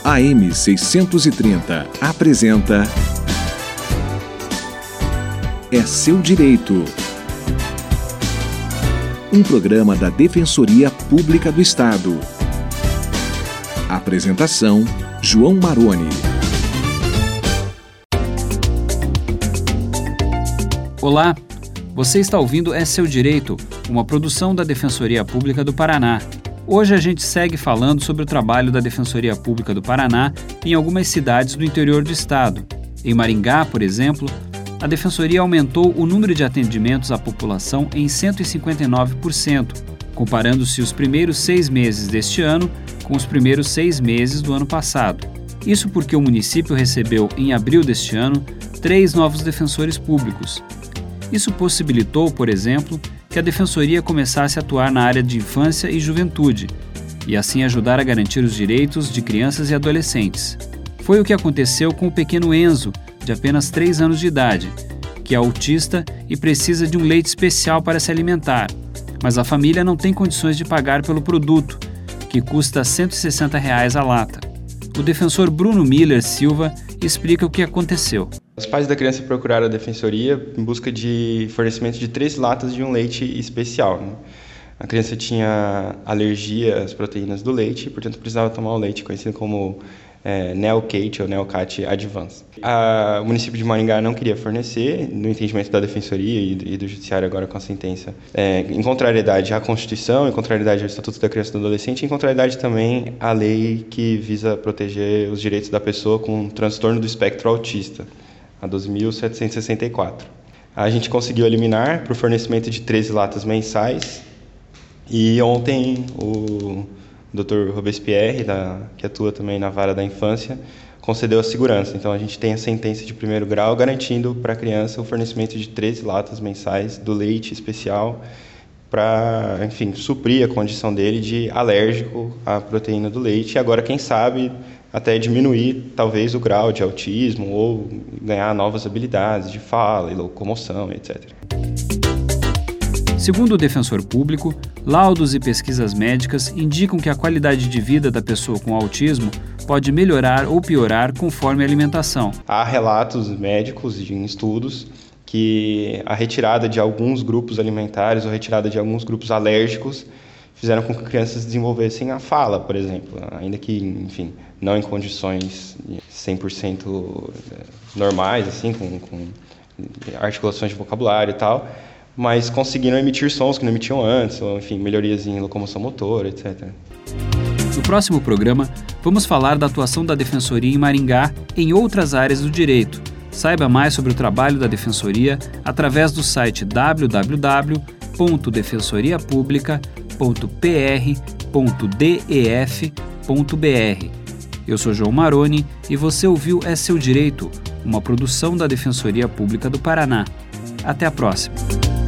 AM 630 apresenta É Seu Direito. Um programa da Defensoria Pública do Estado. Apresentação: João Maroni. Olá, você está ouvindo É Seu Direito, uma produção da Defensoria Pública do Paraná. Hoje a gente segue falando sobre o trabalho da Defensoria Pública do Paraná em algumas cidades do interior do estado. Em Maringá, por exemplo, a Defensoria aumentou o número de atendimentos à população em 159%, comparando-se os primeiros 6 meses deste ano com os primeiros 6 meses do ano passado. Isso porque o município recebeu, em abril deste ano, 3 novos defensores públicos. Isso possibilitou, por exemplo, que a Defensoria começasse a atuar na área de infância e juventude, e assim ajudar a garantir os direitos de crianças e adolescentes. Foi o que aconteceu com o pequeno Enzo, de apenas 3 anos de idade, que é autista e precisa de um leite especial para se alimentar, mas a família não tem condições de pagar pelo produto, que custa R$ 160 a lata. O defensor Bruno Miller Silva explica o que aconteceu. Os pais da criança procuraram a Defensoria em busca de fornecimento de 3 latas de um leite especial, né? A criança tinha alergia às proteínas do leite e, portanto, precisava tomar o leite conhecido como Neocate ou Neocate Advance. O município de Maringá não queria fornecer, no entendimento da Defensoria e do Judiciário agora com a sentença, em contrariedade à Constituição, em contrariedade ao Estatuto da Criança e do Adolescente, em contrariedade também à lei que visa proteger os direitos da pessoa com transtorno do espectro autista, a 12.764. A gente conseguiu eliminar para o fornecimento de 13 latas mensais e ontem o Dr. Robespierre, que atua também na vara da infância, concedeu a segurança. Então a gente tem a sentença de primeiro grau garantindo para a criança o fornecimento de 13 latas mensais do leite especial para, enfim, suprir a condição dele de alérgico à proteína do leite e agora, quem sabe, até diminuir talvez o grau de autismo ou ganhar novas habilidades de fala e locomoção, etc. Segundo o defensor público, laudos e pesquisas médicas indicam que a qualidade de vida da pessoa com autismo pode melhorar ou piorar conforme a alimentação. Há relatos médicos em estudos que a retirada de alguns grupos alimentares ou retirada de alguns grupos alérgicos fizeram com que crianças desenvolvessem a fala, por exemplo, ainda que, enfim, não em condições 100% normais, assim, com articulações de vocabulário e tal, mas conseguiram emitir sons que não emitiam antes, ou, enfim, melhorias em locomoção motora, etc. No próximo programa, vamos falar da atuação da Defensoria em Maringá em outras áreas do direito. Saiba mais sobre o trabalho da Defensoria através do site www.defensoriapublica.pr.def.br. Eu sou João Maroni e você ouviu É Seu Direito, uma produção da Defensoria Pública do Paraná. Até a próxima!